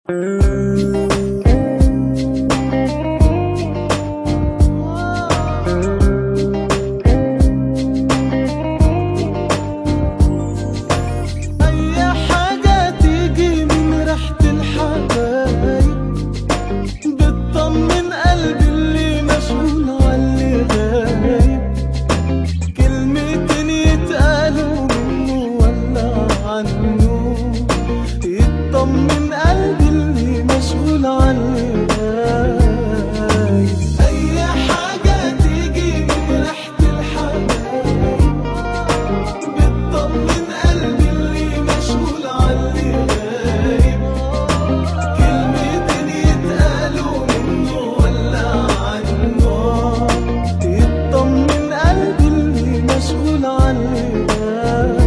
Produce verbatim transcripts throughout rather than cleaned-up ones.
يطمن قلبي اللي مشغول عني غايب. أي حاجة تيجي من ريحة الحبايب بتطمن قلبي اللي مشغول عني غايب. كلمتين يتقالوا منه ولا عنه يطمن قلبي اللي مشغول عني غايب.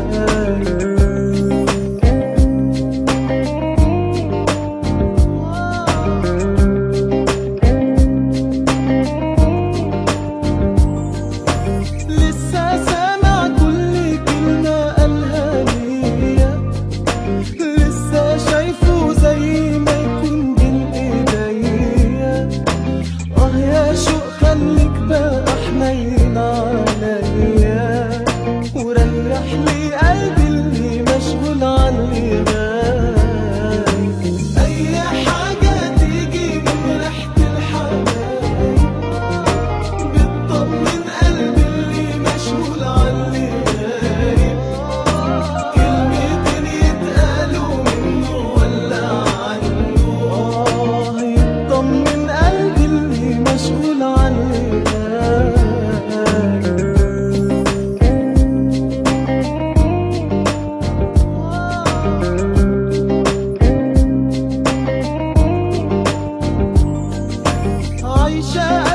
خليك بقى حنين عليا وريح لي قلبي اللي مشغول عني غايب. أي حاجة تيجي من ريحة الحبايب بتطمن قلبي اللي مشغول عني غايب. كلمتين يتقالوا منه ولا عنه آه يطمن قلبي اللي مشغول عني غايب. عايشة